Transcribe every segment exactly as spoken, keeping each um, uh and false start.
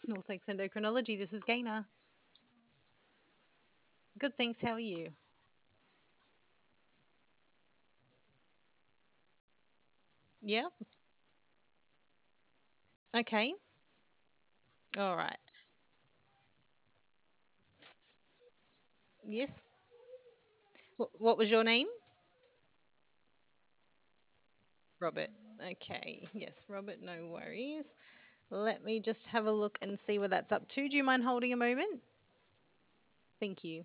North Lakes Endocrinology. This is Gaina. Good, thanks. How are you? Yeah. Okay. All right. Yes. Wh- What was your name? Robert. Okay. Yes, Robert. No worries. Let me just have a look and see where that's up to. Do you mind holding a moment? Thank you.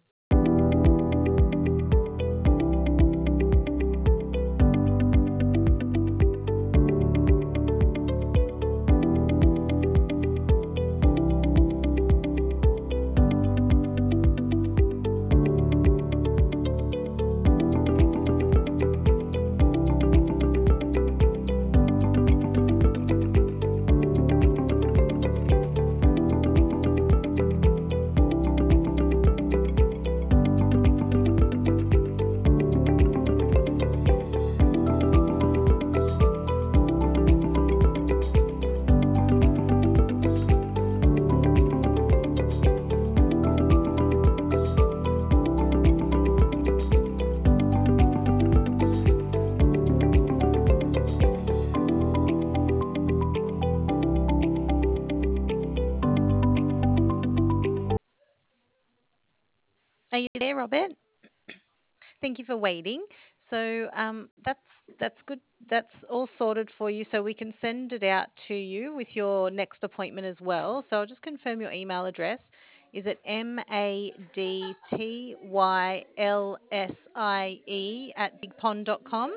Are you there, Robert? Thank you for waiting. So um, that's that's good. That's all sorted for you. So we can send it out to you with your next appointment as well. So I'll just confirm your email address. Is it M A D T Y L S I E at bigpond dot com?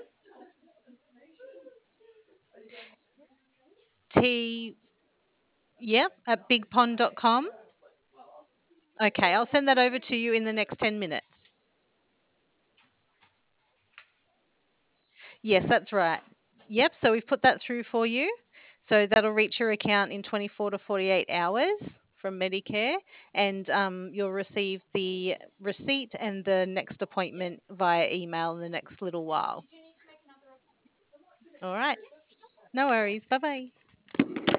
T, yep, at bigpond dot com. Okay, I'll send that over to you in the next ten minutes. Yes, that's right. Yep, so we've put that through for you. So that'll reach your account in twenty-four to forty-eight hours from Medicare, and um, you'll receive the receipt and the next appointment via email in the next little while. All right, no worries. Bye bye.